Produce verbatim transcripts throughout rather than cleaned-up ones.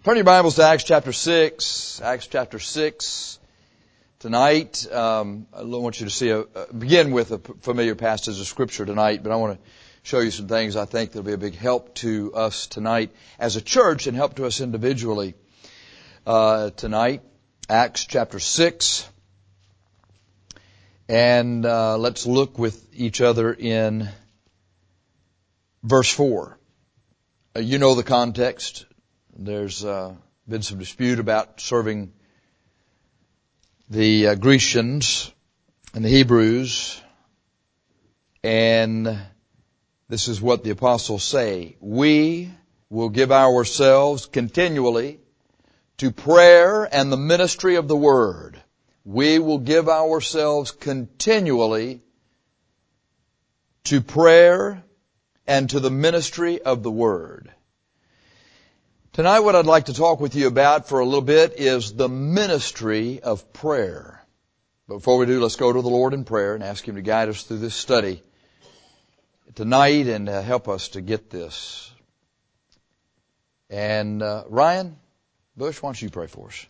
Turn your Bibles to Acts chapter six. Acts chapter six. Tonight, um, I want you to see a, uh, begin with a familiar passage of Scripture tonight, but I want to show you some things I think that'll be a big help to us tonight as a church and help to us individually uh, tonight. Acts chapter six. And uh, let's look with each other in verse four. Uh, you know the context. There's uh, been some dispute about serving the uh, Grecians and the Hebrews. And this is what the apostles say. We will give ourselves continually to prayer and the ministry of the word. We will give ourselves continually to prayer and to the ministry of the word. Tonight what I'd like to talk with you about for a little bit is the ministry of prayer. But before we do, let's go to the Lord in prayer and ask Him to guide us through this study tonight and uh, help us to get this. And uh, Ryan Bush, why don't you pray for us?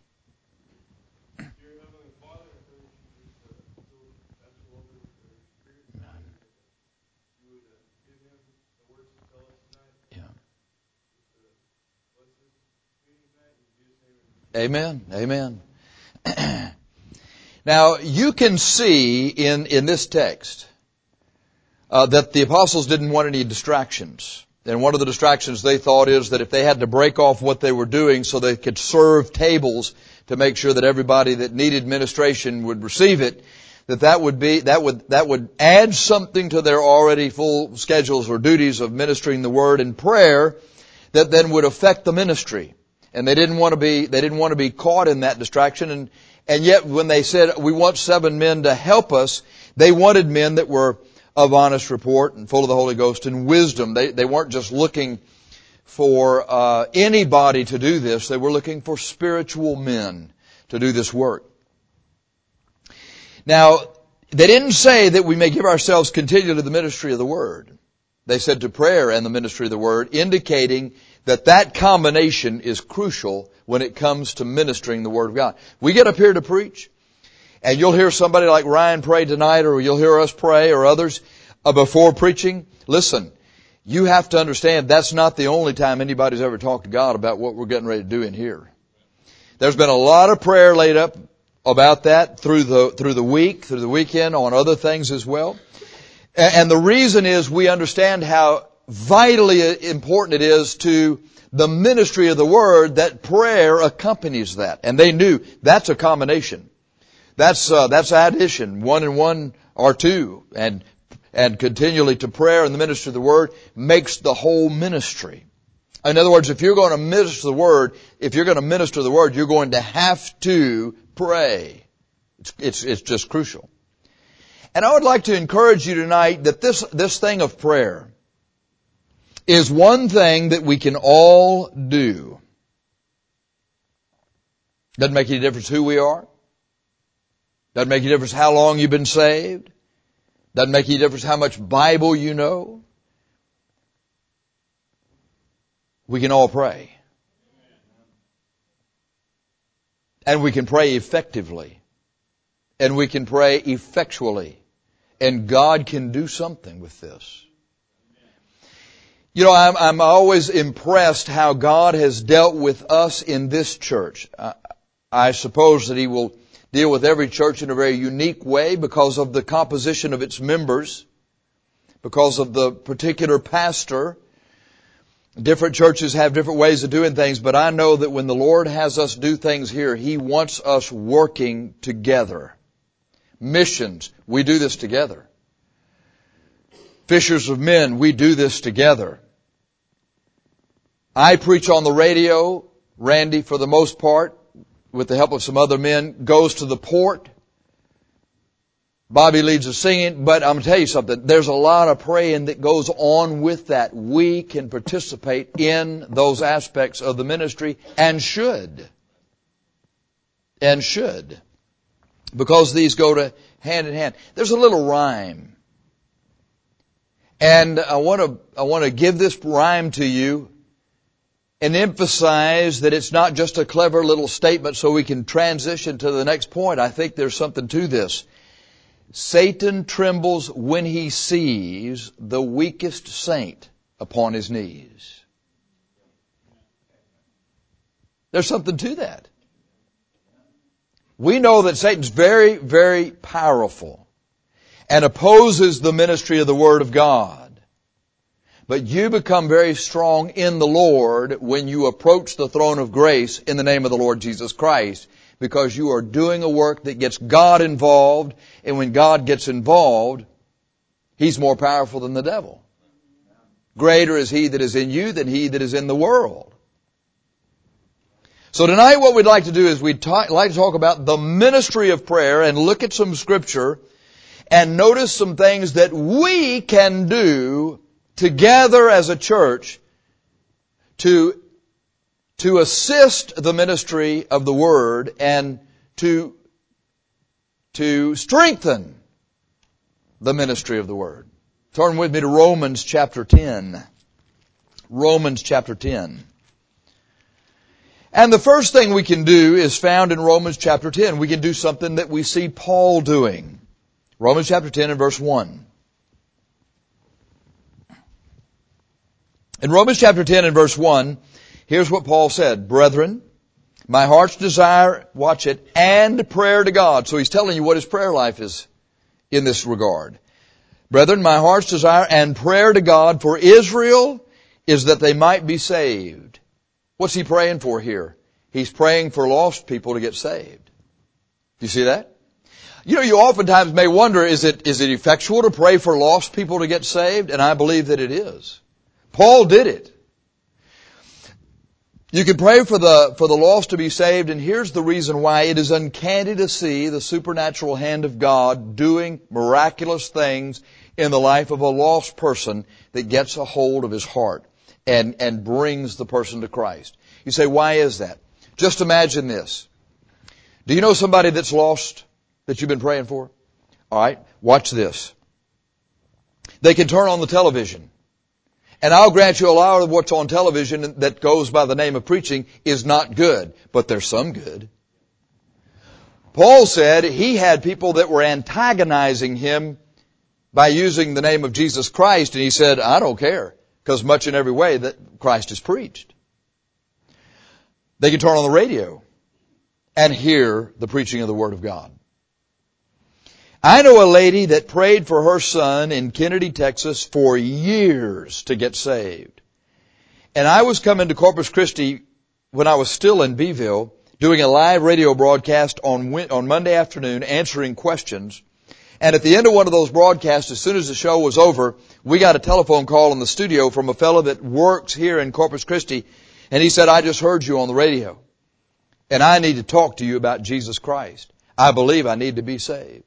Amen. Amen. Now, you can see in, in this text uh, that the apostles didn't want any distractions. And one of the distractions they thought is that if they had to break off what they were doing so they could serve tables to make sure that everybody that needed ministration would receive it, that that would be, that would, that would add something to their already full schedules or duties of ministering the word and prayer that then would affect the ministry. And they didn't want to be, they didn't want to be caught in that distraction. And, and yet when they said, we want seven men to help us, they wanted men that were of honest report and full of the Holy Ghost and wisdom. They, they weren't just looking for, uh, anybody to do this. They were looking for spiritual men to do this work. Now, they didn't say that we may give ourselves continually to the ministry of the word. They said to prayer and the ministry of the word, indicating that that combination is crucial when it comes to ministering the Word of God. We get up here to preach, and you'll hear somebody like Ryan pray tonight, or you'll hear us pray, or others, uh, before preaching. Listen, you have to understand that's not the only time anybody's ever talked to God about what we're getting ready to do in here. There's been a lot of prayer laid up about that through the, through the week, through the weekend, on other things as well. And the reason is we understand how vitally important it is to the ministry of the word that prayer accompanies that. And they knew that's a combination. That's, uh, that's addition. One and one are two. And, and continually to prayer and the ministry of the word makes the whole ministry. In other words, if you're going to minister the word, if you're going to minister the word, you're going to have to pray. It's, it's, it's just crucial. And I would like to encourage you tonight that this, this thing of prayer is one thing that we can all do. Doesn't make any difference who we are. Doesn't make any difference how long you've been saved. Doesn't make any difference how much Bible you know. We can all pray. And we can pray effectively. And we can pray effectually. And God can do something with this. You know, I'm, I'm always impressed how God has dealt with us in this church. I, I suppose that He will deal with every church in a very unique way because of the composition of its members, because of the particular pastor. Different churches have different ways of doing things, but I know that when the Lord has us do things here, He wants us working together. Missions, we do this together. Fishers of men, we do this together. I preach on the radio. Randy, for the most part, with the help of some other men, goes to the port. Bobby leads the singing. But I'm going to tell you something. There's a lot of praying that goes on with that. We can participate in those aspects of the ministry and should. And should. Because these go to hand in hand. There's a little rhyme. And I want to, I want to give this rhyme to you. and emphasize that it's not just a clever little statement so we can transition to the next point. I think there's something to this. Satan trembles when he sees the weakest saint upon his knees. There's something to that. We know that Satan's very, very powerful and opposes the ministry of the Word of God. But you become very strong in the Lord when you approach the throne of grace in the name of the Lord Jesus Christ, because you are doing a work that gets God involved, and when God gets involved, He's more powerful than the devil. Greater is He that is in you than he that is in the world. So tonight what we'd like to do is we'd talk, like to talk about the ministry of prayer and look at some scripture and notice some things that we can do together as a church to, to assist the ministry of the Word and to, to strengthen the ministry of the Word. Turn with me to Romans chapter ten. Romans chapter ten. And the first thing we can do is found in Romans chapter ten. We can do something that we see Paul doing. Romans chapter ten and verse one. In Romans chapter ten and verse one, here's what Paul said. Brethren, my heart's desire, watch it, and prayer to God. So he's telling you what his prayer life is in this regard. Brethren, my heart's desire and prayer to God for Israel is that they might be saved. What's he praying for here? He's praying for lost people to get saved. Do you see that? You know, you oftentimes may wonder, is it, is it effectual to pray for lost people to get saved? And I believe that it is. Paul did it. You can pray for the, for the lost to be saved, and here's the reason why. It is uncanny to see the supernatural hand of God doing miraculous things in the life of a lost person that gets a hold of his heart and, and brings the person to Christ. You say, why is that? Just imagine this. Do you know somebody that's lost that you've been praying for? All right, watch this. They can turn on the television. And I'll grant you a lot of what's on television that goes by the name of preaching is not good, but there's some good. Paul said he had people that were antagonizing him by using the name of Jesus Christ, and he said, I don't care, because much in every way that Christ is preached. They can turn on the radio and hear the preaching of the Word of God. I know a lady that prayed for her son in Kennedy, Texas for years to get saved. And I was coming to Corpus Christi when I was still in Beeville doing a live radio broadcast on on Monday afternoon answering questions. And at the end of one of those broadcasts, as soon as the show was over, we got a telephone call in the studio from a fellow that works here in Corpus Christi. And he said, I just heard you on the radio. And I need to talk to you about Jesus Christ. I believe I need to be saved.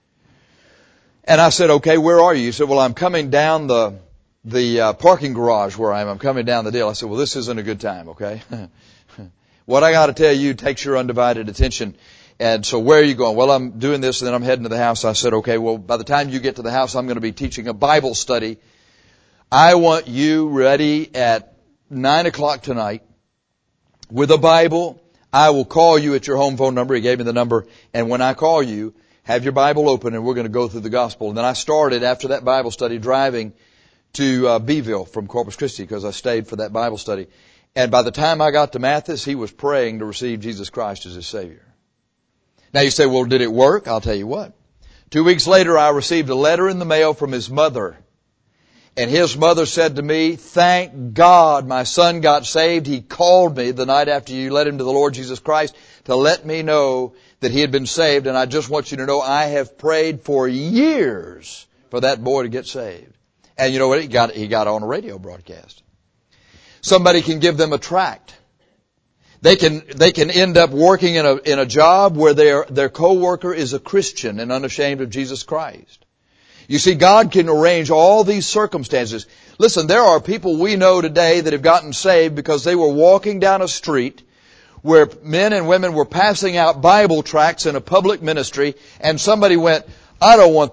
And I said, okay, where are you? He said, well, I'm coming down the the uh, parking garage where I am. I'm coming down the deal. I said, well, this isn't a good time, okay? What I got to tell you takes your undivided attention. And so where are you going? Well, I'm doing this and then I'm heading to the house. I said, okay, well, by the time you get to the house, I'm going to be teaching a Bible study. I want you ready at nine o'clock tonight with a Bible. I will call you at your home phone number. He gave me the number. And when I call you, have your Bible open and we're going to go through the gospel. And then I started after that Bible study driving to uh, Beeville from Corpus Christi because I stayed for that Bible study. And by the time I got to Mathis, he was praying to receive Jesus Christ as his Savior. Now you say, well, did it work? I'll tell you what. Two weeks later, I received a letter in the mail from his mother. And his mother said to me, thank God my son got saved. He called me the night after you led him to the Lord Jesus Christ to let me know that he had been saved. And I just want you to know I have prayed for years for that boy to get saved. And you know what? He got, he got on a radio broadcast. Somebody can give them a tract. They can, they can end up working in a, in a job where their, their coworker is a Christian and unashamed of Jesus Christ. You see, God can arrange all these circumstances. Listen, there are people we know today that have gotten saved because they were walking down a street where men and women were passing out Bible tracts in a public ministry, and somebody went, I don't want that.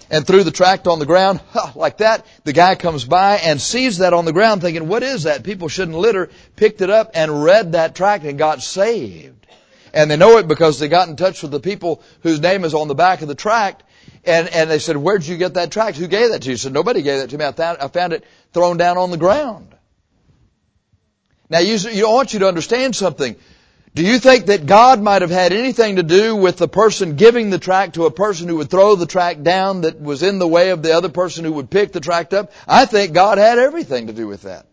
and threw the tract on the ground, like that. The guy comes by and sees that on the ground thinking, what is that? People shouldn't litter. Picked it up and read that tract and got saved. And they know it because they got in touch with the people whose name is on the back of the tract. And, and they said, where'd you get that tract? Who gave that to you? He said, nobody gave that to me. I found, I found it thrown down on the ground. Now, you, you, I want you to understand something. Do you think that God might have had anything to do with the person giving the tract to a person who would throw the tract down that was in the way of the other person who would pick the tract up? I think God had everything to do with that.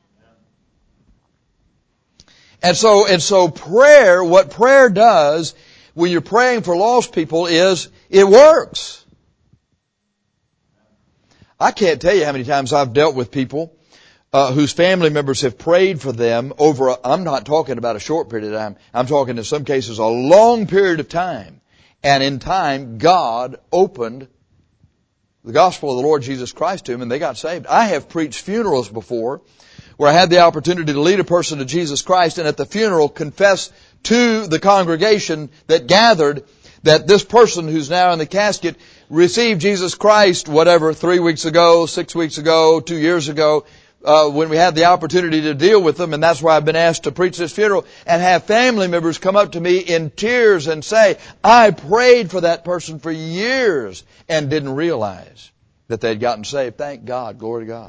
And so, and so prayer, what prayer does when you're praying for lost people is it works. I can't tell you how many times I've dealt with people Uh, whose family members have prayed for them over, a, I'm not talking about a short period of time, I'm talking in some cases a long period of time. And in time, God opened the gospel of the Lord Jesus Christ to them and they got saved. I have preached funerals before where I had the opportunity to lead a person to Jesus Christ and at the funeral confess to the congregation that gathered that this person who's now in the casket received Jesus Christ, whatever, three weeks ago, six weeks ago, two years ago, Uh, when we had the opportunity to deal with them, and that's why I've been asked to preach this funeral, and have family members come up to me in tears and say, I prayed for that person for years and didn't realize that they'd gotten saved. Thank God. Glory to God.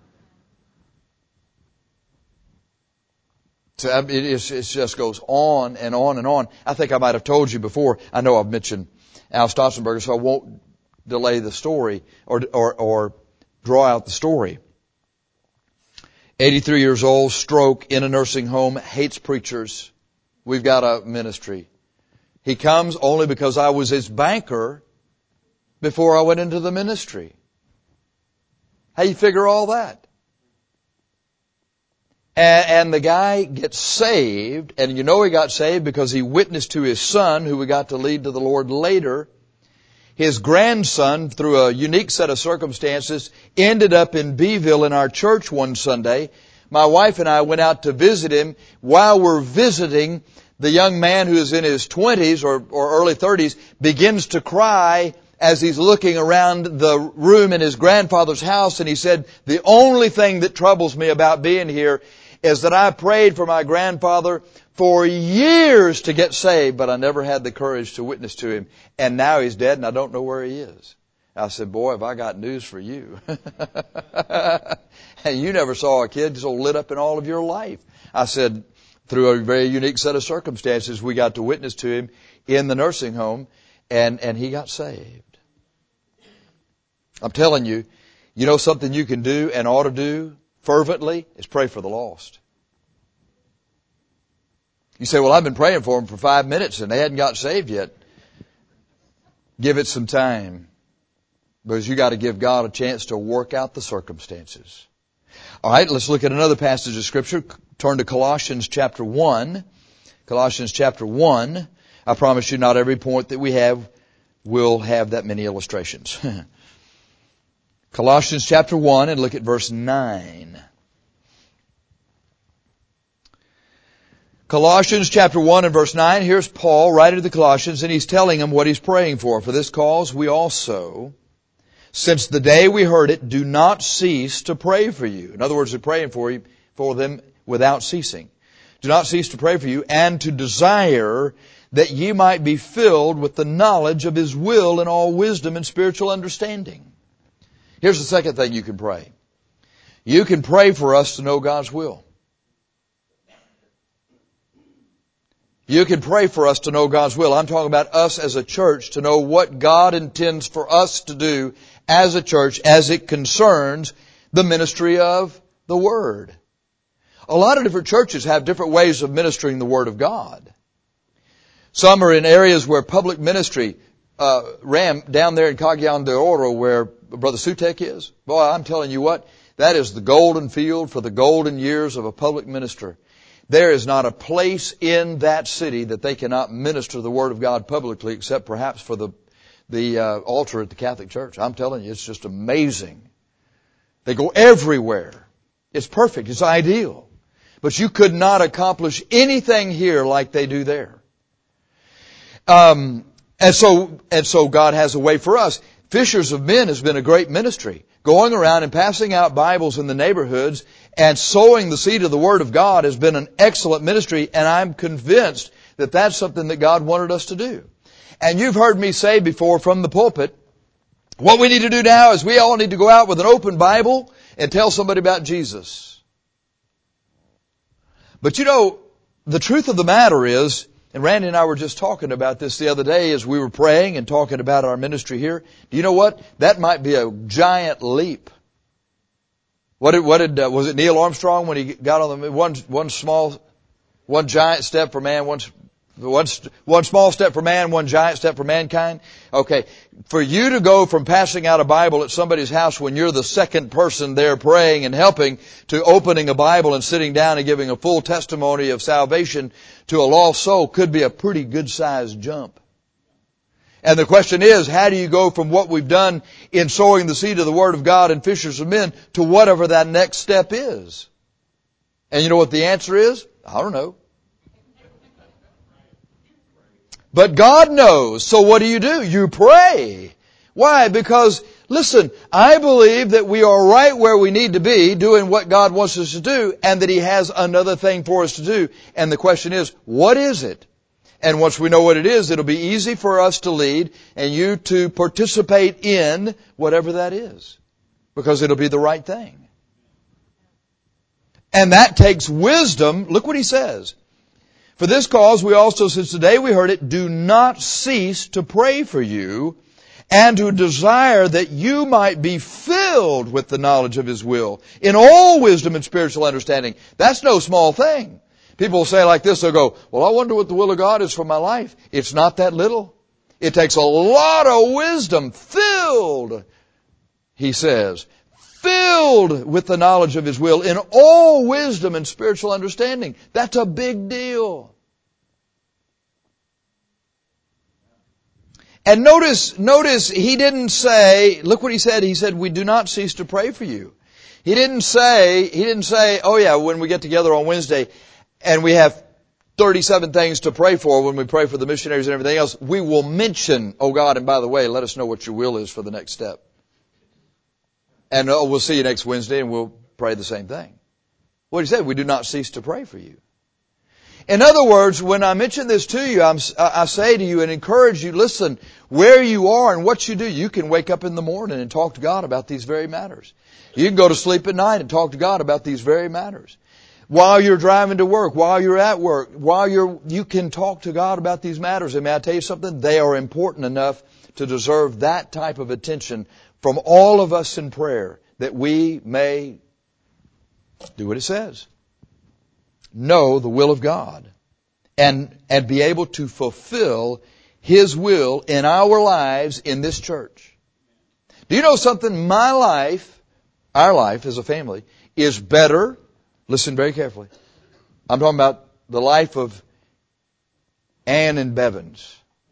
So it, is, it just goes on and on and on. I think I might have told you before. I know I've mentioned Al Stotzenberger, so I won't delay the story or, or, or draw out the story. eighty-three years old, stroke, in a nursing home, hates preachers. We've got a ministry. He comes only because I was his banker before I went into the ministry. How do you figure all that? And, and the guy gets saved, and you know he got saved because he witnessed to his son, who we got to lead to the Lord later. His grandson, through a unique set of circumstances, ended up in Beeville in our church one Sunday. My wife and I went out to visit him. While we're visiting, the young man who is in his twenties or, or early thirties begins to cry as he's looking around the room in his grandfather's house. And he said, the only thing that troubles me about being here is that I prayed for my grandfather for years to get saved, but I never had the courage to witness to him. And now he's dead and I don't know where he is. I said, boy, have I got news for you. And you never saw a kid so lit up in all of your life. I said, through a very unique set of circumstances, we got to witness to him in the nursing home, and, and he got saved. I'm telling you, you know something you can do and ought to do fervently is pray for the lost. You say, well, I've been praying for them for five minutes and they hadn't got saved yet. Give it some time, because you got to give God a chance to work out the circumstances. All right, let's look at another passage of Scripture. Turn to Colossians chapter one. Colossians chapter one. I promise you not every point that we have will have that many illustrations. Colossians chapter one, and look at verse nine. Colossians chapter one and verse nine. Here's Paul, writer to the Colossians, and he's telling them what he's praying for. For this cause we also, since the day we heard it, do not cease to pray for you. In other words, we're praying for you, for them without ceasing. Do not cease to pray for you, and to desire that ye might be filled with the knowledge of His will in all wisdom and spiritual understanding. Here's the second thing you can pray. You can pray for us to know God's will. You can pray for us to know God's will. I'm talking about us as a church to know what God intends for us to do as a church as it concerns the ministry of the Word. A lot of different churches have different ways of ministering the Word of God. Some are in areas where public ministry, uh, Ram, down there in Cagayan de Oro where Brother Sutek is. Boy, I'm telling you what, that is the golden field for the golden years of a public minister. There is not a place in that city that they cannot minister the Word of God publicly, except perhaps for the the uh, altar at the Catholic Church. I'm telling you, it's just amazing. They go everywhere. It's perfect. It's ideal. But you could not accomplish anything here like they do there. Um, and so, and so God has a way for us. Fishers of Men has been a great ministry, going around and passing out Bibles in the neighborhoods and sowing the seed of the Word of God has been an excellent ministry, and I'm convinced that that's something that God wanted us to do. And you've heard me say before from the pulpit, what we need to do now is we all need to go out with an open Bible and tell somebody about Jesus. But you know, the truth of the matter is, and Randy and I were just talking about this the other day as we were praying and talking about our ministry here. Do you know what? That might be a giant leap. What did, what did, uh, was it Neil Armstrong when he got on the, one, one small, one giant step for man, one, one, one small step for man, one giant step for mankind? Okay. For you to go from passing out a Bible at somebody's house when you're the second person there praying and helping to opening a Bible and sitting down and giving a full testimony of salvation to a lost soul could be a pretty good sized jump. And the question is, how do you go from what we've done in sowing the seed of the Word of God and fishers of men to whatever that next step is? And you know what the answer is? I don't know. But God knows. So what do you do? You pray. Why? Because, listen, I believe that we are right where we need to be doing what God wants us to do and that He has another thing for us to do. And the question is, what is it? And once we know what it is, it'll be easy for us to lead and you to participate in whatever that is. Because it'll be the right thing. And that takes wisdom. Look what He says. For this cause we also, since the day we heard it, do not cease to pray for you and to desire that you might be filled with the knowledge of His will in all wisdom and spiritual understanding. That's no small thing. People will say like this, they'll go, well, I wonder what the will of God is for my life. It's not that little. It takes a lot of wisdom, filled, He says, filled with the knowledge of His will in all wisdom and spiritual understanding. That's a big deal. And notice, notice He didn't say, look what He said. He said, we do not cease to pray for you. He didn't say, He didn't say, oh yeah, when we get together on Wednesday and we have thirty-seven things to pray for when we pray for the missionaries and everything else, we will mention, oh God, and by the way, let us know what your will is for the next step. And oh, we'll see you next Wednesday and we'll pray the same thing. What He said, we do not cease to pray for you. In other words, when I mention this to you, I'm, I say to you and encourage you, listen, where you are and what you do, you can wake up in the morning and talk to God about these very matters. You can go to sleep at night and talk to God about these very matters. While you're driving to work, while you're at work, while you're, you can talk to God about these matters. And may I tell you something? They are important enough to deserve that type of attention from all of us in prayer, that we may do what it says. Know the will of God and, and be able to fulfill His will in our lives in this church. Do you know something? My life, our life as a family, is better. Listen very carefully. I'm talking about the life of Ann and Bevins.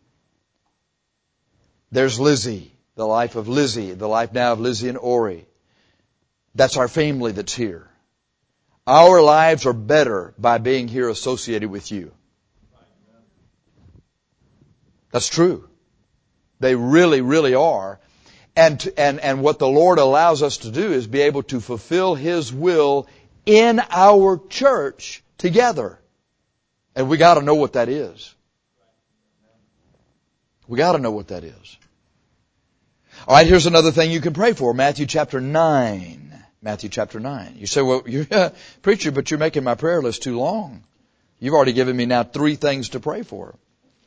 There's Lizzie. The life of Lizzie, the life now of Lizzie and Ori. That's our family that's here. Our lives are better by being here associated with you. That's true. They really, really are. And, and, and what the Lord allows us to do is be able to fulfill His will in our church together. And we gotta know what that is. We gotta know what that is. All right, here's another thing you can pray for. Matthew chapter nine. Matthew chapter nine. You say, well, you're a preacher, but you're making my prayer list too long. You've already given me now three things to pray for.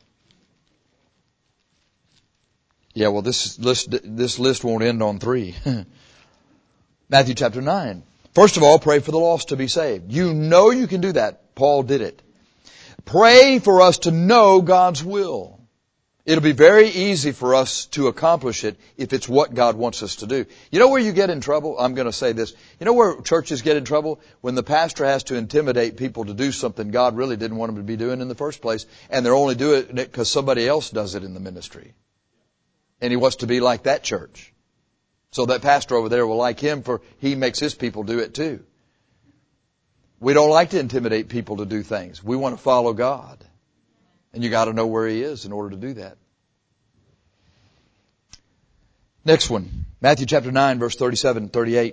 Yeah, well, this list, this list won't end on three. Matthew chapter nine. First of all, pray for the lost to be saved. You know you can do that. Paul did it. Pray for us to know God's will. It'll be very easy for us to accomplish it if it's what God wants us to do. You know where you get in trouble? I'm going to say this. You know where churches get in trouble? When the pastor has to intimidate people to do something God really didn't want them to be doing in the first place, and they're only doing it because somebody else does it in the ministry. And he wants to be like that church. So that pastor over there will like him, for he makes his people do it too. We don't like to intimidate people to do things. We want to follow God. And you got to know where He is in order to do that. Next one. Matthew chapter nine, verse thirty-seven and thirty-eight.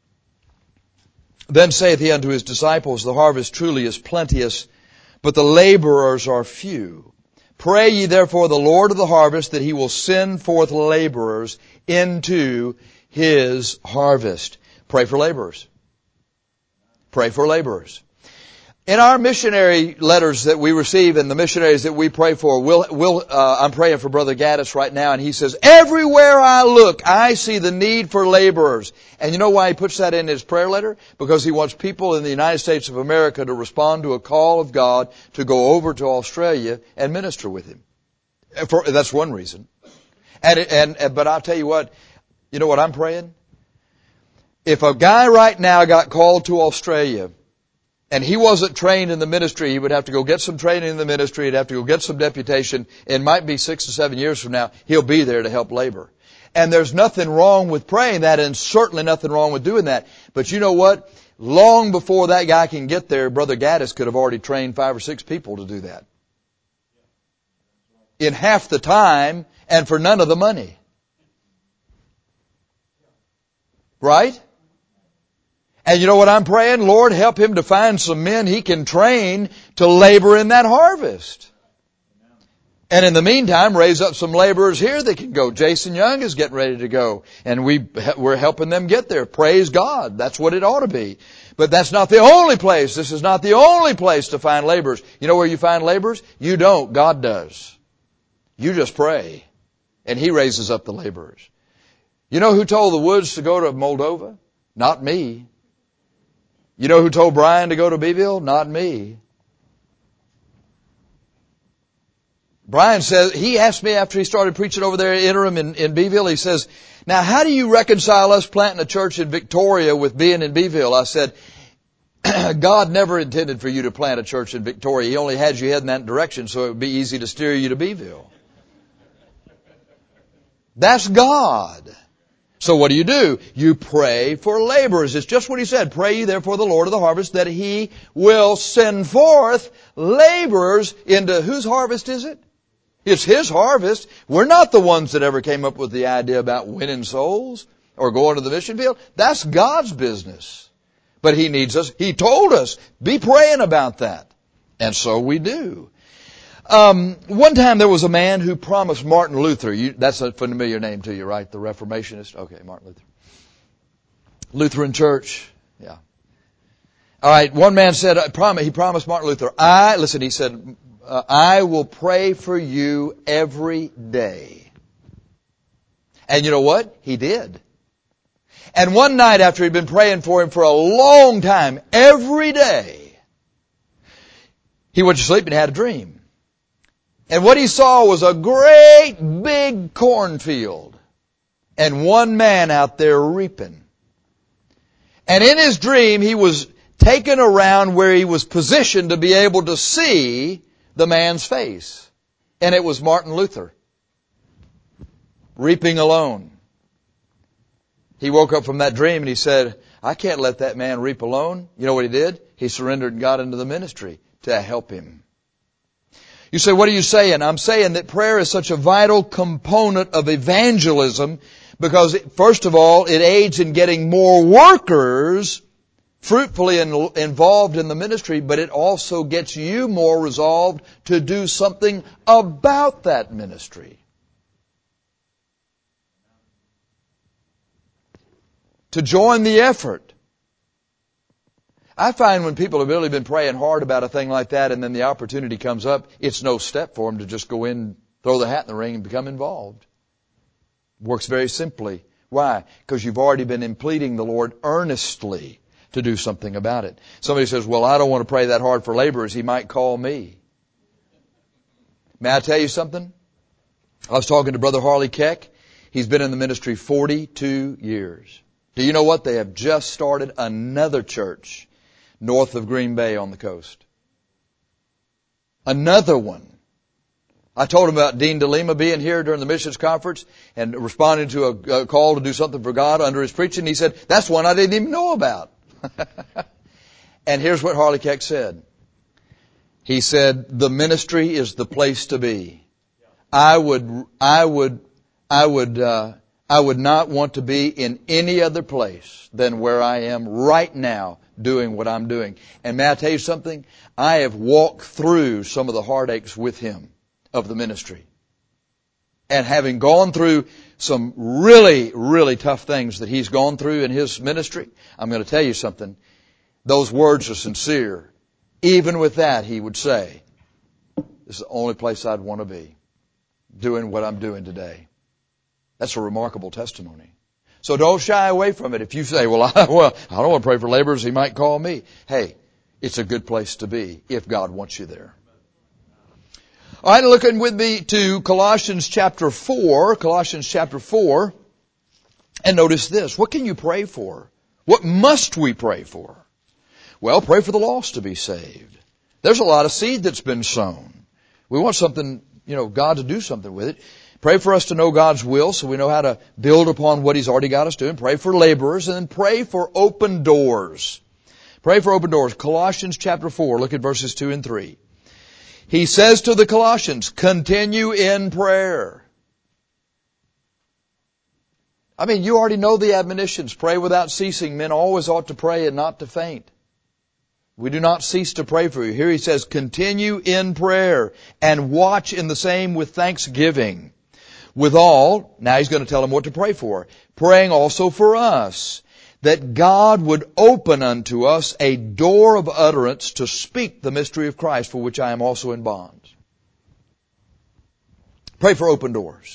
Then saith he unto his disciples, the harvest truly is plenteous, but the laborers are few. Pray ye therefore the Lord of the harvest that he will send forth laborers into his harvest. Pray for laborers. Pray for laborers. In our missionary letters that we receive and the missionaries that we pray for, we'll, we'll, uh, I'm praying for Brother Gaddis right now, and he says, everywhere I look, I see the need for laborers. And you know why he puts that in his prayer letter? Because he wants people in the United States of America to respond to a call of God to go over to Australia and minister with him. For, that's one reason. And, and, but I'll tell you what, you know what I'm praying? If a guy right now got called to Australia, and he wasn't trained in the ministry, he would have to go get some training in the ministry, he'd have to go get some deputation. It might be six to seven years from now, he'll be there to help labor. And there's nothing wrong with praying that, and certainly nothing wrong with doing that. But you know what? Long before that guy can get there, Brother Gaddis could have already trained five or six people to do that. In half the time, and for none of the money. Right? And you know what I'm praying? Lord, help him to find some men he can train to labor in that harvest. And in the meantime, raise up some laborers here that can go. Jason Young is getting ready to go. And we, we're helping them get there. Praise God. That's what it ought to be. But that's not the only place. This is not the only place to find laborers. You know where you find laborers? You don't. God does. You just pray. And He raises up the laborers. You know who told the Woods to go to Moldova? Not me. You know who told Brian to go to Beeville? Not me. Brian says, he asked me after he started preaching over there at Interim in, in Beeville, he says, now how do you reconcile us planting a church in Victoria with being in Beeville? I said, God never intended for you to plant a church in Victoria. He only had you head in that direction so it would be easy to steer you to Beeville. That's God. So what do you do? You pray for laborers. It's just what He said. Pray ye therefore the Lord of the harvest that He will send forth laborers into whose harvest is it? It's His harvest. We're not the ones that ever came up with the idea about winning souls or going to the mission field. That's God's business. But He needs us. He told us, be praying about that. And so we do. Um, one time there was a man who promised Martin Luther. You, that's a familiar name to you, right? The Reformationist. Okay, Martin Luther. Lutheran Church. Yeah. All right. One man said, I promise, he promised Martin Luther, I, listen, he said, uh, I will pray for you every day. And you know what? He did. And one night after he'd been praying for him for a long time, every day, he went to sleep and had a dream. And what he saw was a great big cornfield and one man out there reaping. And in his dream, he was taken around where he was positioned to be able to see the man's face. And it was Martin Luther, reaping alone. He woke up from that dream and he said, I can't let that man reap alone. You know what he did? He surrendered and got into the ministry to help him. You say, what are you saying? I'm saying that prayer is such a vital component of evangelism because, first of all, it aids in getting more workers fruitfully in, involved in the ministry, but it also gets you more resolved to do something about that ministry. To join the effort. I find when people have really been praying hard about a thing like that and then the opportunity comes up, it's no step for them to just go in, throw the hat in the ring and become involved. It works very simply. Why? Because you've already been impleading the Lord earnestly to do something about it. Somebody says, well, I don't want to pray that hard for laborers. He might call me. May I tell you something? I was talking to Brother Harley Keck. He's been in the ministry forty-two years. Do you know what? They have just started another church north of Green Bay on the coast. Another one. I told him about Dean DeLima being here during the missions conference and responding to a, a call to do something for God under his preaching. He said, that's one I didn't even know about. And here's what Harley Keck said. He said, the ministry is the place to be. I would, I would, I would, uh, I would not want to be in any other place than where I am right now doing what I'm doing. And may I tell you something? I have walked through some of the heartaches with him of the ministry. And having gone through some really, really tough things that he's gone through in his ministry, I'm going to tell you something. Those words are sincere. Even with that, he would say, this is the only place I'd want to be, doing what I'm doing today. That's a remarkable testimony. So don't shy away from it. If you say, well, I, well, I don't want to pray for laborers, he might call me. Hey, it's a good place to be if God wants you there. All right, looking with me to Colossians chapter four, Colossians chapter four, and notice this. What can you pray for? What must we pray for? Well, pray for the lost to be saved. There's a lot of seed that's been sown. We want something, you know, God to do something with it. Pray for us to know God's will so we know how to build upon what He's already got us doing. Pray for laborers, and then pray for open doors. Pray for open doors. Colossians chapter four, look at verses two and three. He says to the Colossians, continue in prayer. I mean, you already know the admonitions. Pray without ceasing. Men always ought to pray and not to faint. We do not cease to pray for you. Here he says, continue in prayer and watch in the same with thanksgiving. Withal, now he's going to tell them what to pray for. Praying also for us, that God would open unto us a door of utterance to speak the mystery of Christ, for which I am also in bonds. Pray for open doors.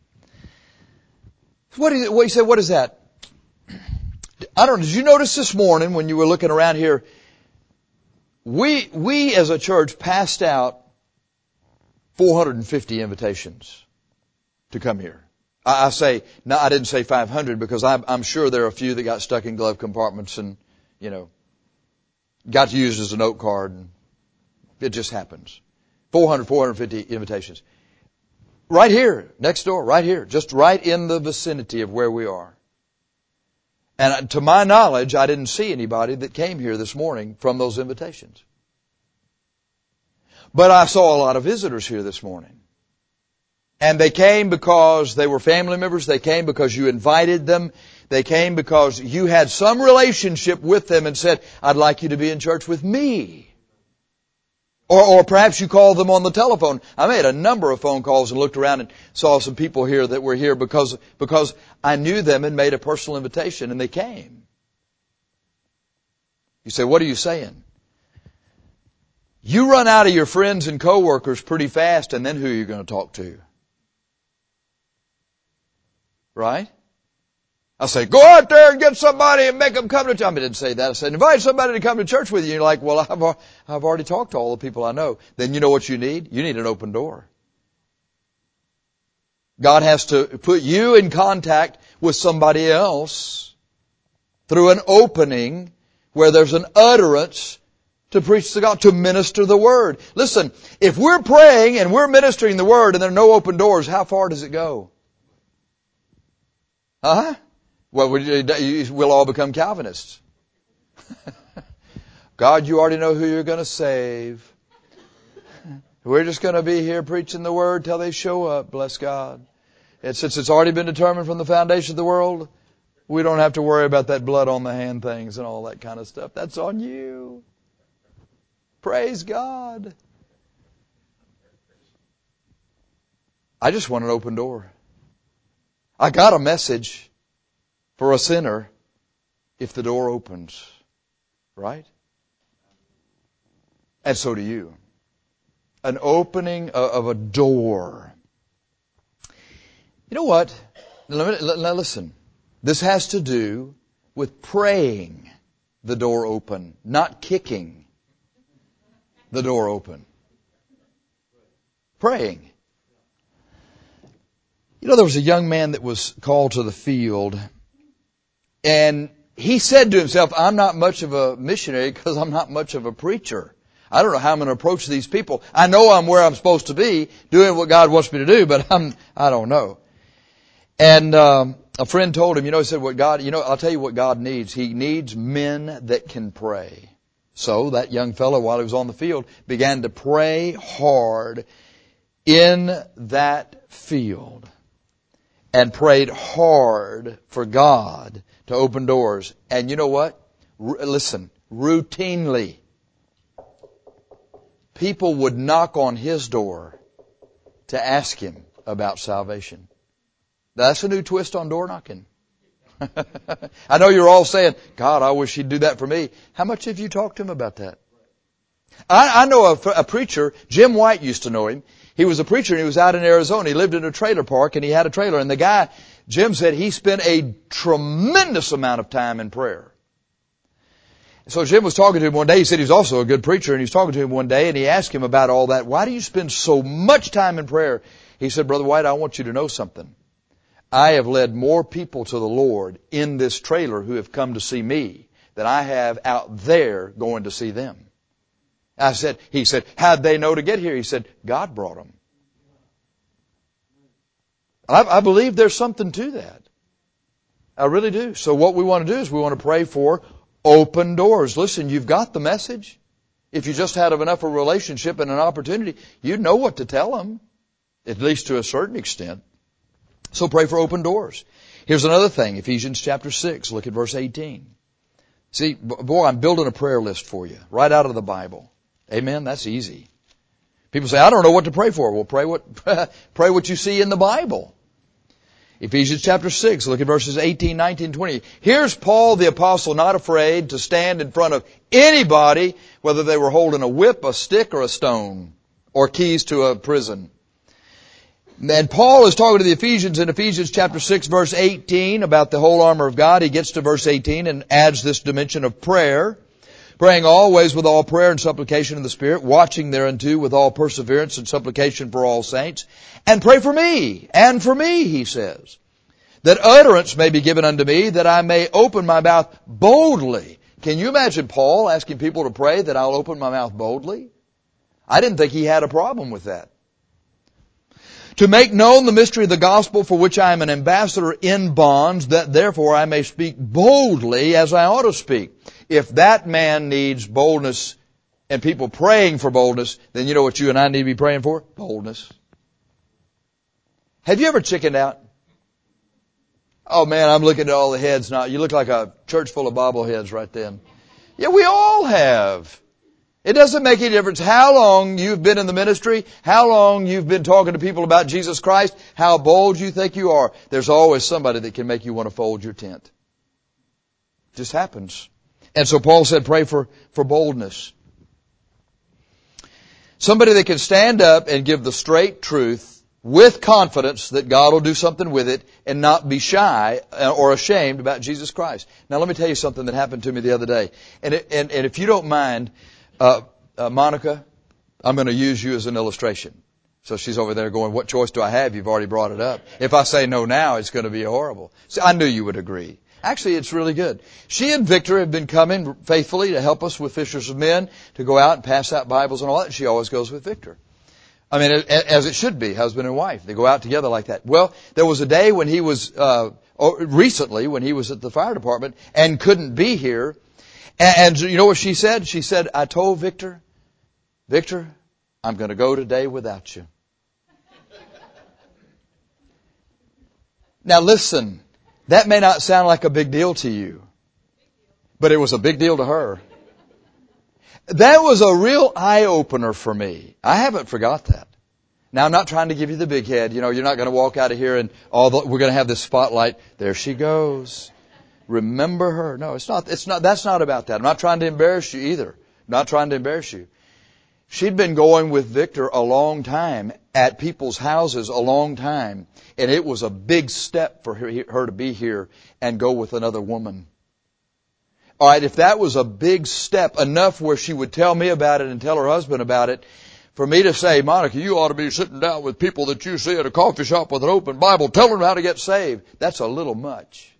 What is, what you say, what is that? I don't know. Did you notice this morning when you were looking around here, we, we as a church passed out four hundred fifty invitations to come here. I, I say, no, I didn't say five hundred because I'm, I'm sure there are a few that got stuck in glove compartments and, you know, got used as a note card, and it just happens. four hundred, four hundred fifty invitations. Right here, next door, right here, just right in the vicinity of where we are. And to my knowledge, I didn't see anybody that came here this morning from those invitations. But I saw a lot of visitors here this morning. And they came because they were family members. They came because you invited them. They came because you had some relationship with them and said, I'd like you to be in church with me. Or, or perhaps you called them on the telephone. I made a number of phone calls and looked around and saw some people here that were here because, because I knew them and made a personal invitation, and they came. You say, what are you saying? You run out of your friends and coworkers pretty fast, and then who are you going to talk to? Right? I say, go out there and get somebody and make them come to church. I didn't say that. I said, invite somebody to come to church with you. And you're like, well, I've, I've already talked to all the people I know. Then you know what you need? You need an open door. God has to put you in contact with somebody else through an opening where there's an utterance to preach the gospel, to minister the Word. Listen, if we're praying and we're ministering the Word and there are no open doors, how far does it go? Huh? Well, we'll all become Calvinists. God, you already know who you're going to save. We're just going to be here preaching the Word till they show up, bless God. And since it's already been determined from the foundation of the world, we don't have to worry about that blood on the hand things and all that kind of stuff. That's on you. Praise God. I just want an open door. I got a message for a sinner if the door opens, right? And so do you. An opening of a door. You know what? Now listen. This has to do with praying the door open, not kicking the door open. Praying. You know, there was a young man that was called to the field, and he said to himself, I'm not much of a missionary because I'm not much of a preacher. I don't know how I'm going to approach these people. I know I'm where I'm supposed to be, doing what God wants me to do, but I'm, I don't know. And um, a friend told him, you know, he said, what God, you know, I'll tell you what God needs. He needs men that can pray. So that young fellow, while he was on the field, began to pray hard in that field. and prayed hard for God to open doors. And you know what? R- listen, routinely, people would knock on his door to ask him about salvation. That's a new twist on door knocking. I know you're all saying, God, I wish he'd do that for me. How much have you talked to him about that? I, I know a, a preacher, Jim White used to know him. He was a preacher and he was out in Arizona. He lived in a trailer park and he had a trailer. And the guy, Jim said he spent a tremendous amount of time in prayer. So Jim was talking to him one day. He said he was also a good preacher and he was talking to him one day and he asked him about all that. Why do you spend so much time in prayer? He said, Brother White, I want you to know something. I have led more people to the Lord in this trailer who have come to see me than I have out there going to see them. I said, he said, how'd they know to get here? He said, God brought them. I, I believe there's something to that. I really do. So what we want to do is we want to pray for open doors. Listen, you've got the message. If you just had enough of a relationship and an opportunity, you'd know what to tell them, at least to a certain extent. So pray for open doors. Here's another thing, Ephesians chapter six, look at verse eighteen. See, boy, I'm building a prayer list for you, right out of the Bible. Amen? That's easy. People say, I don't know what to pray for. Well, pray what, pray what you see in the Bible. Ephesians chapter six, look at verses eighteen, nineteen, twenty. Here's Paul the apostle not afraid to stand in front of anybody, whether they were holding a whip, a stick, or a stone, or keys to a prison. And Paul is talking to the Ephesians in Ephesians chapter six, verse eighteen, about the whole armor of God. He gets to verse eighteen and adds this dimension of prayer. Praying always with all prayer and supplication in the Spirit, watching thereunto with all perseverance and supplication for all saints. And pray for me, and for me, he says, that utterance may be given unto me, that I may open my mouth boldly. Can you imagine Paul asking people to pray that I'll open my mouth boldly? I didn't think he had a problem with that. To make known the mystery of the gospel, for which I am an ambassador in bonds, that therefore I may speak boldly as I ought to speak. If that man needs boldness and people praying for boldness, then you know what you and I need to be praying for? Boldness. Have you ever chickened out? Oh man, I'm looking at all the heads now. You look like a church full of bobbleheads right then. Yeah, we all have. It doesn't make any difference how long you've been in the ministry, how long you've been talking to people about Jesus Christ, how bold you think you are. There's always somebody that can make you want to fold your tent. It just happens. And so Paul said, pray for, for boldness. Somebody that can stand up and give the straight truth with confidence that God will do something with it and not be shy or ashamed about Jesus Christ. Now let me tell you something that happened to me the other day. And, it, and, and if you don't mind, Uh, uh, Monica, I'm going to use you as an illustration. So she's over there going, what choice do I have? You've already brought it up. If I say no now, it's going to be horrible. See, I knew you would agree. Actually, it's really good. She and Victor have been coming faithfully to help us with Fishers of Men, to go out and pass out Bibles and all that. She always goes with Victor. I mean, as it should be, husband and wife. They go out together like that. Well, there was a day when he was, uh, recently, when he was at the fire department and couldn't be here. And you know what she said? She said, I told Victor, Victor, I'm going to go today without you. Now listen, that may not sound like a big deal to you, but it was a big deal to her. That was a real eye-opener for me. I haven't forgot that. Now I'm not trying to give you the big head. You know, you're not going to walk out of here and all the, we're going to have this spotlight. There she goes. Remember her. No, it's not, it's not, that's not about that. I'm not trying to embarrass you either. I'm not trying to embarrass you. She'd been going with Victor a long time at people's houses a long time. And it was a big step for her, her to be here and go with another woman. All right. If that was a big step enough where she would tell me about it and tell her husband about it, for me to say, Monica, you ought to be sitting down with people that you see at a coffee shop with an open Bible, tell them how to get saved. That's a little much.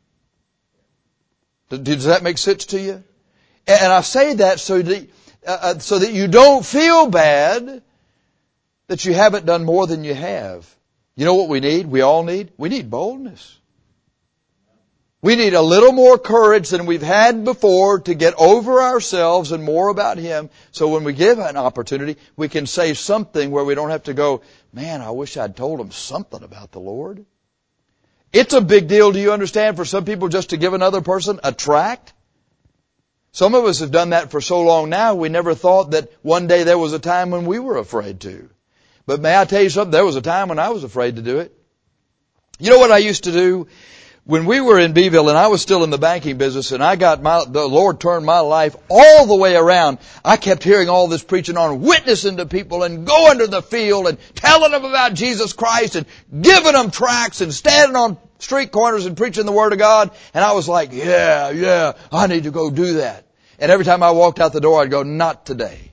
Does that make sense to you? And I say that so that, uh, so that you don't feel bad that you haven't done more than you have. You know what we need? We all need? We need boldness. We need a little more courage than we've had before to get over ourselves and more about Him. So when we give an opportunity, we can say something where we don't have to go, man, I wish I'd told them something about the Lord. It's a big deal, do you understand, for some people just to give another person a tract? Some of us have done that for so long now, we never thought that one day there was a time when we were afraid to. But may I tell you something? There was a time when I was afraid to do it. You know what I used to do? When we were in Beeville and I was still in the banking business and I got my, the Lord turned my life all the way around, I kept hearing all this preaching on witnessing to people and going to the field and telling them about Jesus Christ and giving them tracts and standing on street corners and preaching the Word of God. And I was like, yeah, yeah, I need to go do that. And every time I walked out the door, I'd go, not today.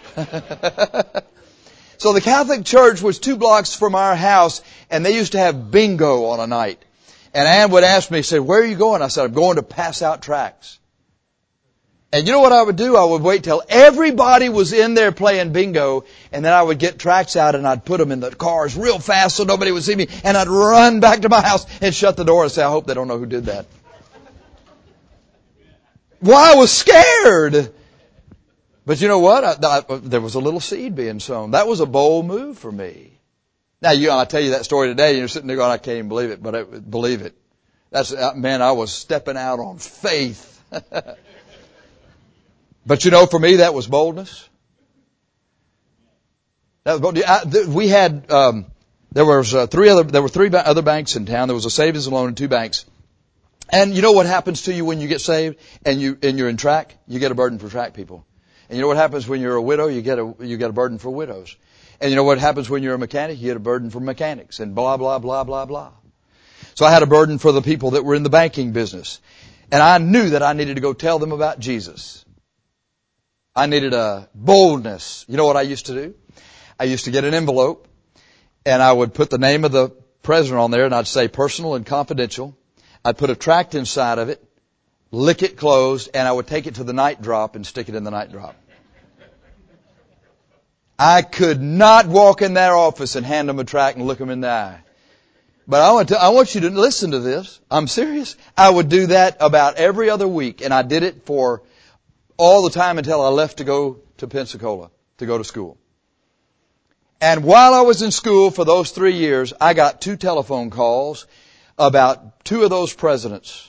So the Catholic Church was two blocks from our house and they used to have bingo on a night. And Ann would ask me, say, where are you going? I said, I'm going to pass out tracts. And you know what I would do? I would wait till everybody was in there playing bingo, and then I would get tracts out and I'd put them in the cars real fast so nobody would see me, and I'd run back to my house and shut the door and say, I hope they don't know who did that. Well, I was scared. But you know what? I, I, there was a little seed being sown. That was a bold move for me. Now, you, I tell you that story today, and you're sitting there going, I can't even believe it, but I believe it. That's, man, I was stepping out on faith. But you know, for me, that was boldness. That was, I, we had, um, there was uh, three other, there were three other banks in town. There was a savings and loan and two banks. And you know what happens to you when you get saved and you, and you're in track? You get a burden for track people. And you know what happens when you're a widow? You get a, you get a burden for widows. And you know what happens when you're a mechanic? You get a burden for mechanics and blah, blah, blah, blah, blah. So I had a burden for the people that were in the banking business. And I knew that I needed to go tell them about Jesus. I needed a boldness. You know what I used to do? I used to get an envelope and I would put the name of the president on there and I'd say personal and confidential. I'd put a tract inside of it, lick it closed, and I would take it to the night drop and stick it in the night drop. I could not walk in their office and hand them a tract and look them in the eye. But I want to, I want you to listen to this. I'm serious. I would do that about every other week, and I did it for all the time until I left to go to Pensacola, to go to school. And while I was in school for those three years, I got two telephone calls about two of those presidents.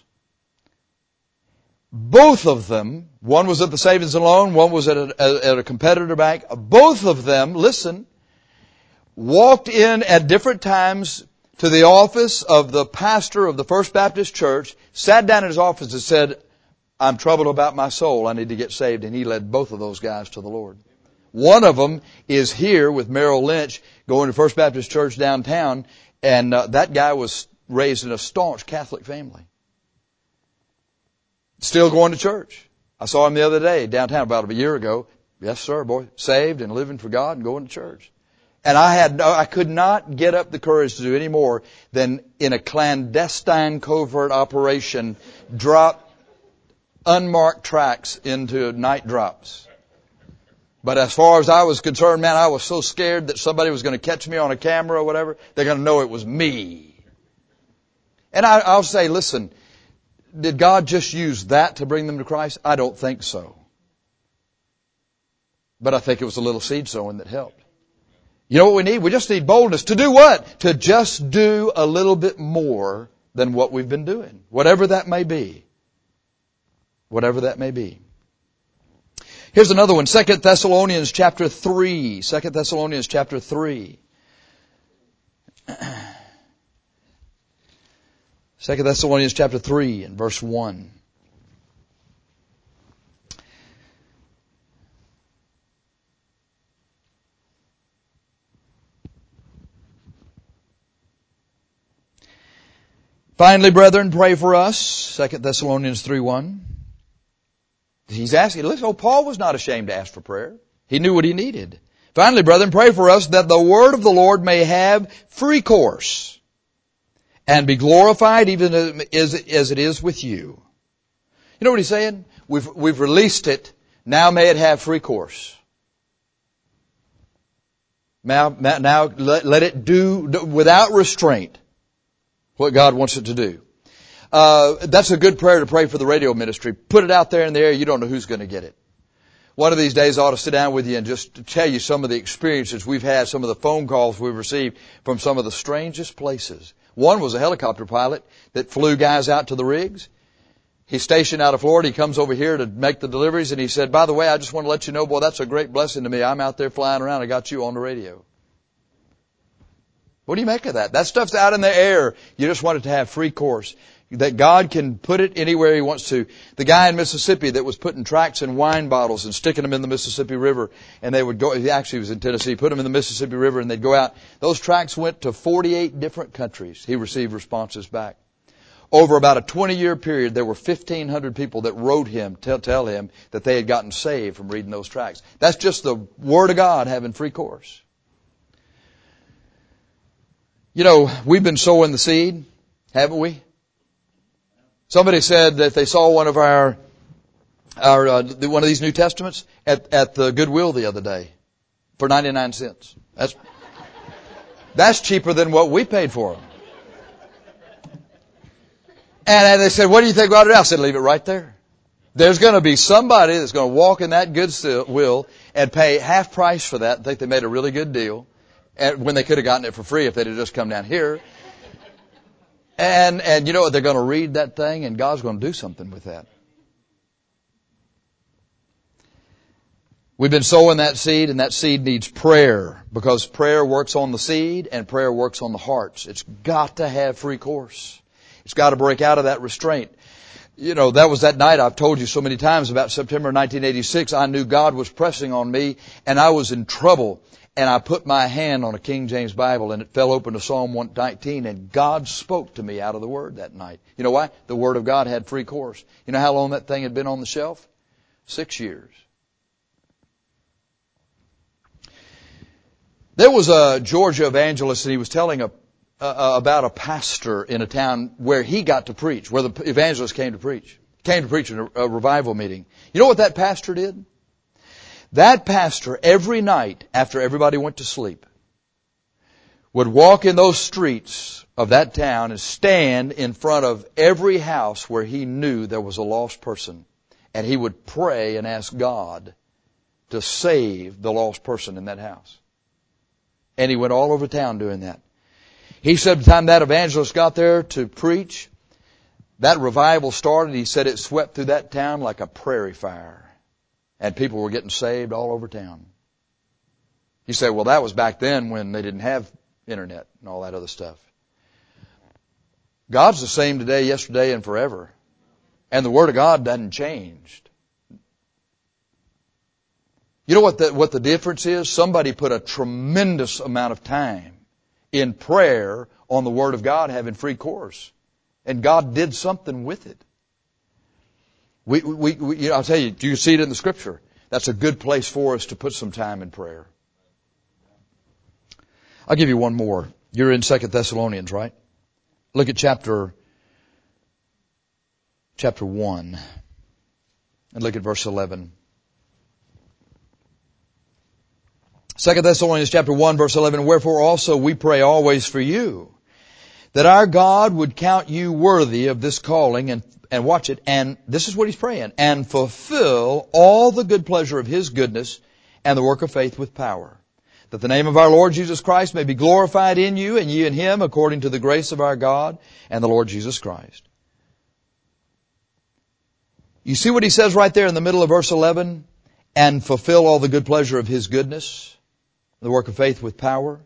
Both of them, one was at the Savings and Loan, one was at a, at a competitor bank. Both of them, listen, walked in at different times to the office of the pastor of the First Baptist Church, sat down in his office and said, I'm troubled about my soul. I need to get saved. And he led both of those guys to the Lord. One of them is here with Merrill Lynch going to First Baptist Church downtown. And uh, that guy was raised in a staunch Catholic family. Still going to church. I saw him the other day downtown about a year ago. Yes, sir, boy. Saved and living for God and going to church. And I had, I could not get up the courage to do any more than in a clandestine covert operation drop unmarked tracts into night drops. But as far as I was concerned, man, I was so scared that somebody was going to catch me on a camera or whatever. They're going to know it was me. And I, I'll say, listen, did God just use that to bring them to Christ? I don't think so. But I think it was a little seed sowing that helped. You know what we need? We just need boldness. To do what? To just do a little bit more than what we've been doing. Whatever that may be. Whatever that may be. Here's another one. Second Thessalonians chapter three. Second Thessalonians chapter three. Second Thessalonians chapter three and verse one. Finally, brethren, pray for us. Second Thessalonians three one. He's asking, listen, oh, Paul was not ashamed to ask for prayer. He knew what he needed. Finally, brethren, pray for us that the word of the Lord may have free course and be glorified even as, as it is with you. You know what he's saying? We've, we've released it. Now may it have free course. Now, now let, let it do without restraint what God wants it to do. Uh, that's a good prayer to pray for the radio ministry. Put it out there in the air. You don't know who's going to get it. One of these days I ought to sit down with you and just tell you some of the experiences we've had, some of the phone calls we've received from some of the strangest places. One was a helicopter pilot that flew guys out to the rigs. He's stationed out of Florida. He comes over here to make the deliveries, and he said, by the way, I just want to let you know, boy, that's a great blessing to me. I'm out there flying around. I got you on the radio. What do you make of that? That stuff's out in the air. You just want it to have free course. That God can put it anywhere He wants to. The guy in Mississippi that was putting tracts in wine bottles and sticking them in the Mississippi River, and they would go, he actually was in Tennessee, put them in the Mississippi River, and they'd go out. Those tracts went to forty-eight different countries. He received responses back. Over about a twenty-year period, there were fifteen hundred people that wrote him, tell, tell him that they had gotten saved from reading those tracts. That's just the Word of God having free course. You know, we've been sowing the seed, haven't we? Somebody said that they saw one of our, our uh, one of these New Testaments at, at the Goodwill the other day for ninety-nine cents. That's, that's cheaper than what we paid for them. And they said, what do you think about it? I said, leave it right there. There's going to be somebody that's going to walk in that Goodwill and pay half price for that and think they made a really good deal, and when they could have gotten it for free if they'd have just come down here. And, and you know what? They're going to read that thing, and God's going to do something with that. We've been sowing that seed, and that seed needs prayer, because prayer works on the seed and prayer works on the hearts. It's got to have free course. It's got to break out of that restraint. You know, that was that night I've told you so many times about September nineteen eighty-six. I knew God was pressing on me, and I was in trouble. And I put my hand on a King James Bible, and it fell open to Psalm one nineteen, and God spoke to me out of the Word that night. You know why? The Word of God had free course. You know how long that thing had been on the shelf? Six years. There was a Georgia evangelist, and he was telling a, uh, about a pastor in a town where he got to preach, where the evangelist came to preach. Came to preach in a, a revival meeting. You know what that pastor did? That pastor, every night after everybody went to sleep, would walk in those streets of that town and stand in front of every house where he knew there was a lost person. And he would pray and ask God to save the lost person in that house. And he went all over town doing that. He said by the time that evangelist got there to preach, that revival started. He said it swept through that town like a prairie fire. And people were getting saved all over town. You say, well, that was back then when they didn't have internet and all that other stuff. God's the same today, yesterday, and forever. And the Word of God doesn't change. You know what the, what the difference is? Somebody put a tremendous amount of time in prayer on the Word of God having free course. And God did something with it. We, we, we, you know, I'll tell you, do you see it in the Scripture? That's a good place for us to put some time in prayer. I'll give you one more. You're in Second Thessalonians, right? Look at chapter, chapter one. And look at verse eleven. Second Thessalonians chapter one, verse eleven. Wherefore also we pray always for you, that our God would count you worthy of this calling, and And watch it, and this is what he's praying, and fulfill all the good pleasure of His goodness and the work of faith with power, that the name of our Lord Jesus Christ may be glorified in you and ye in Him, according to the grace of our God and the Lord Jesus Christ. You see what he says right there in the middle of verse eleven? And fulfill all the good pleasure of His goodness, the work of faith with power.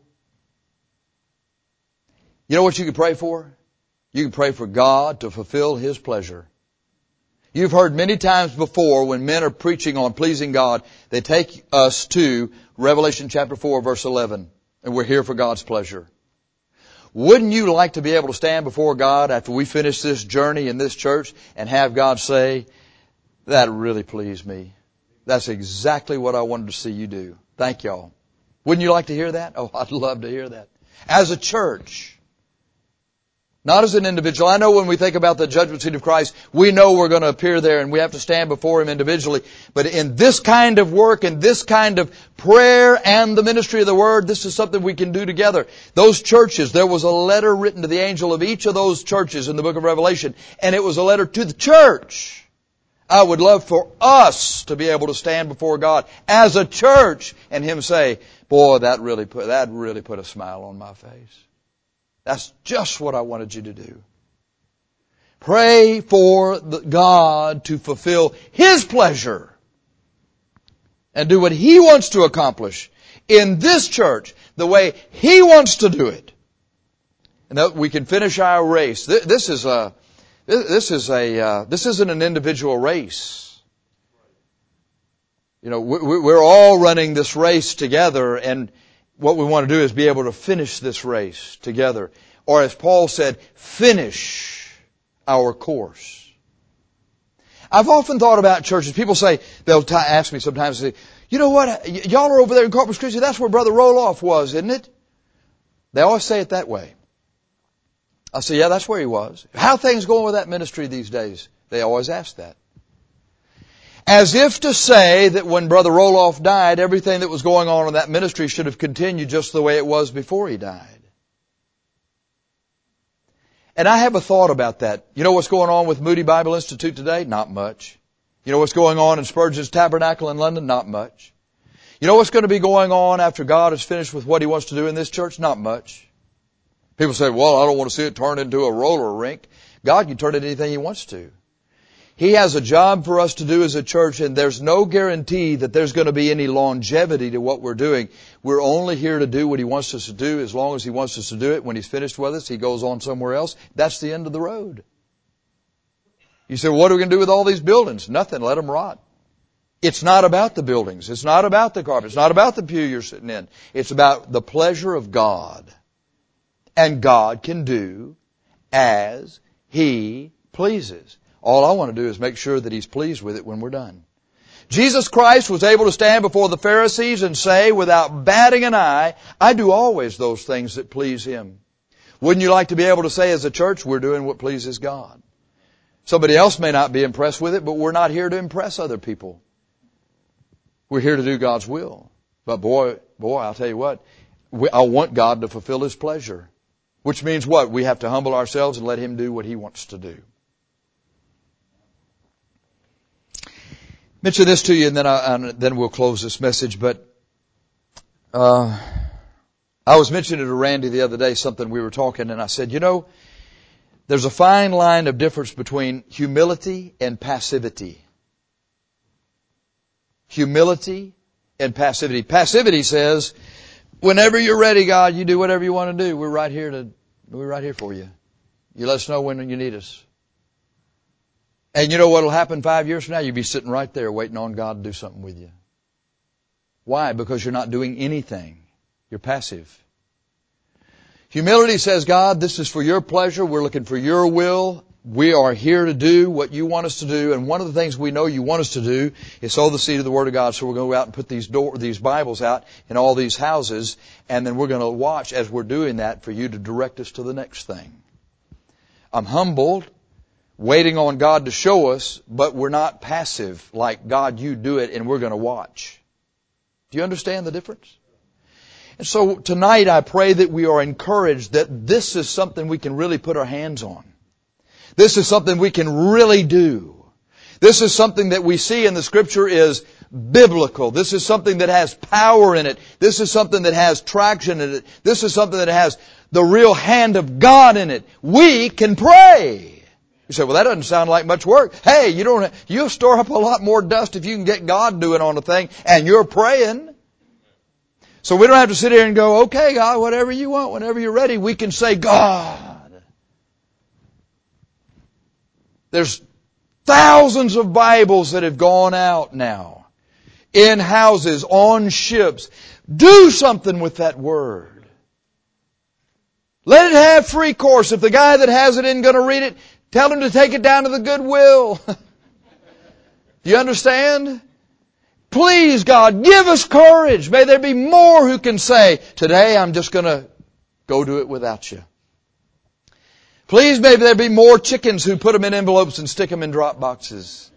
You know what you could pray for? You can pray for God to fulfill His pleasure. You've heard many times before when men are preaching on pleasing God, they take us to Revelation chapter four, verse eleven, and we're here for God's pleasure. Wouldn't you like to be able to stand before God after we finish this journey in this church and have God say, that really pleased me. That's exactly what I wanted to see you do. Thank y'all. Wouldn't you like to hear that? Oh, I'd love to hear that. As a church. Not as an individual. I know when we think about the judgment seat of Christ, we know we're going to appear there and we have to stand before Him individually. But in this kind of work and this kind of prayer and the ministry of the Word, this is something we can do together. Those churches, there was a letter written to the angel of each of those churches in the book of Revelation, and it was a letter to the church. I would love for us to be able to stand before God as a church and Him say, boy, that really put, that really put a smile on my face. That's just what I wanted you to do. Pray for the God to fulfill His pleasure and do what He wants to accomplish in this church the way He wants to do it. And that we can finish our race. This is a, this is a, uh, this isn't an individual race. You know, we're all running this race together, and what we want to do is be able to finish this race together. Or as Paul said, finish our course. I've often thought about churches. People say, they'll t- ask me sometimes, say, you know what, y- y'all are over there in Corpus Christi, that's where Brother Roloff was, isn't it? They always say it that way. I say, yeah, that's where he was. How are things going with that ministry these days? They always ask that. As if to say that when Brother Roloff died, everything that was going on in that ministry should have continued just the way it was before he died. And I have a thought about that. You know what's going on with Moody Bible Institute today? Not much. You know what's going on in Spurgeon's Tabernacle in London? Not much. You know what's going to be going on after God is finished with what He wants to do in this church? Not much. People say, well, I don't want to see it turned into a roller rink. God can turn it into anything He wants to. He has a job for us to do as a church, and there's no guarantee that there's going to be any longevity to what we're doing. We're only here to do what He wants us to do as long as He wants us to do it. When He's finished with us, He goes on somewhere else. That's the end of the road. You say, well, what are we going to do with all these buildings? Nothing. Let them rot. It's not about the buildings. It's not about the carpet. It's not about the pew you're sitting in. It's about the pleasure of God. And God can do as He pleases. All I want to do is make sure that He's pleased with it when we're done. Jesus Christ was able to stand before the Pharisees and say, without batting an eye, I do always those things that please Him. Wouldn't you like to be able to say as a church, we're doing what pleases God? Somebody else may not be impressed with it, but we're not here to impress other people. We're here to do God's will. But boy, boy, I'll tell you what, we, I want God to fulfill His pleasure. Which means what? We have to humble ourselves and let Him do what He wants to do. Mention this to you, and then I, and then we'll close this message. But uh, I was mentioning to Randy the other day something we were talking, and I said, you know, there's a fine line of difference between humility and passivity. Humility and passivity. Passivity says, whenever you're ready, God, you do whatever you want to do. We're right here to, we're right here for you. You let us know when you need us. And you know what will happen five years from now? You'll be sitting right there waiting on God to do something with you. Why? Because you're not doing anything. You're passive. Humility says, God, this is for your pleasure. We're looking for your will. We are here to do what you want us to do. And one of the things we know you want us to do is sow the seed of the Word of God. So we're going to go out and put these door, these Bibles out in all these houses. And then we're going to watch as we're doing that for you to direct us to the next thing. I'm humbled, waiting on God to show us, but we're not passive like, God, you do it and we're going to watch. Do you understand the difference? And so tonight I pray that we are encouraged that this is something we can really put our hands on. This is something we can really do. This is something that we see in the Scripture is biblical. This is something that has power in it. This is something that has traction in it. This is something that has the real hand of God in it. We can pray. You say, well, that doesn't sound like much work. Hey, you don't, you'll store up a lot more dust if you can get God doing on a thing and you're praying. So we don't have to sit here and go, okay, God, whatever you want, whenever you're ready. We can say, God. There's thousands of Bibles that have gone out now. In houses, on ships. Do something with that Word. Let it have free course. If the guy that has it isn't going to read it, tell him to take it down to the Goodwill. Do you understand? Please, God, give us courage. May there be more who can say, today I'm just going to go do it without you. Please, maybe there be more chickens who put them in envelopes and stick them in drop boxes.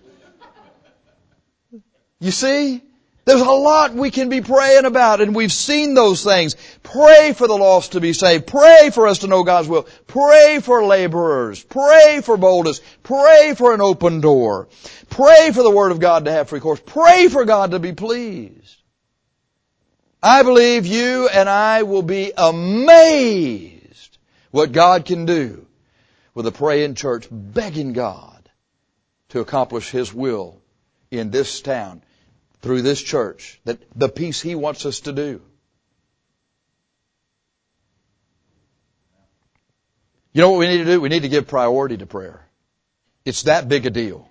You see? There's a lot we can be praying about, and we've seen those things. Pray for the lost to be saved. Pray for us to know God's will. Pray for laborers. Pray for boldness. Pray for an open door. Pray for the Word of God to have free course. Pray for God to be pleased. I believe you and I will be amazed what God can do with a praying church begging God to accomplish His will in this town through this church, that the peace He wants us to do. You know what we need to do? We need to give priority to prayer. It's that big a deal.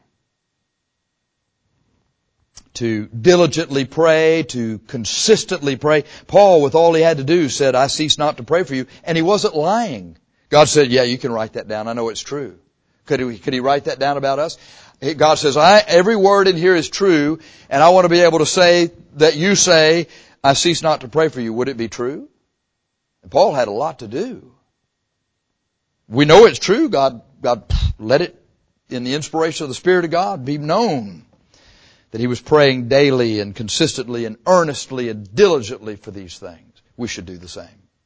To diligently pray, to consistently pray. Paul, with all he had to do, said, I cease not to pray for you. And he wasn't lying. God said, yeah, you can write that down. I know it's true. Could he, could he write that down about us? God says, I, every word in here is true, and I want to be able to say that you say, I cease not to pray for you. Would it be true? And Paul had a lot to do. We know it's true. God, God let it, in the inspiration of the Spirit of God, be known that he was praying daily and consistently and earnestly and diligently for these things. We should do the same.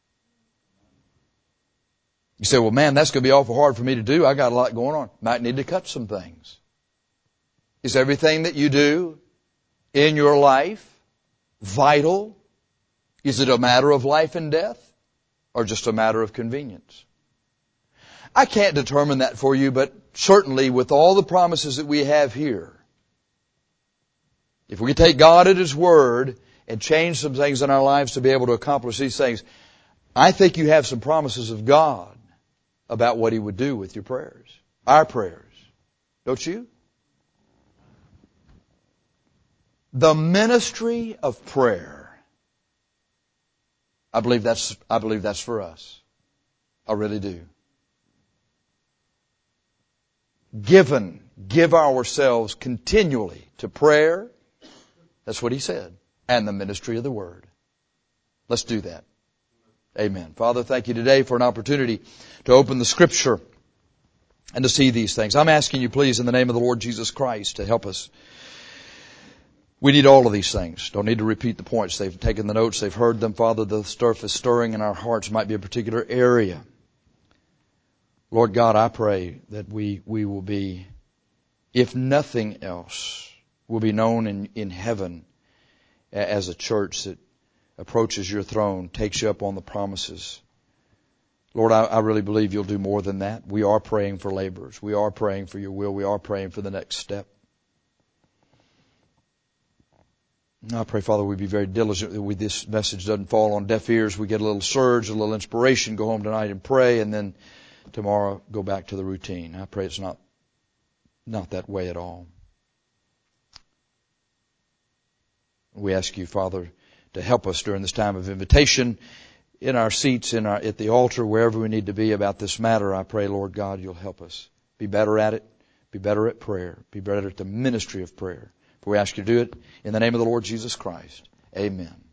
You say, well, man, that's going to be awful hard for me to do. I got a lot going on. Might need to cut some things. Is everything that you do in your life vital? Is it a matter of life and death, or just a matter of convenience? I can't determine that for you, but certainly with all the promises that we have here, if we could take God at His Word and change some things in our lives to be able to accomplish these things, I think you have some promises of God about what He would do with your prayers. Our prayers. Don't you? The ministry of prayer. I believe that's, I believe that's for us. I really do. Given, give ourselves continually to prayer. That's what he said. And the ministry of the Word. Let's do that. Amen. Father, thank you today for an opportunity to open the Scripture and to see these things. I'm asking you, please, in the name of the Lord Jesus Christ, to help us. We need all of these things. Don't need to repeat the points. They've taken the notes. They've heard them. Father, the stuff is stirring in our hearts. Might be a particular area. Lord God, I pray that we, we will be, if nothing else, will be known in, in heaven as a church that approaches your throne, takes you up on the promises. Lord, I, I really believe you'll do more than that. We are praying for laborers. We are praying for your will. We are praying for the next step. I pray, Father, we be very diligent that we, this message doesn't fall on deaf ears. We get a little surge, a little inspiration, go home tonight and pray, and then tomorrow go back to the routine. I pray it's not, not that way at all. We ask you, Father, to help us during this time of invitation, in our seats, in our, at the altar, wherever we need to be about this matter. I pray, Lord God, you'll help us be better at it, be better at prayer, be better at the ministry of prayer. For we ask you to do it in the name of the Lord Jesus Christ. Amen.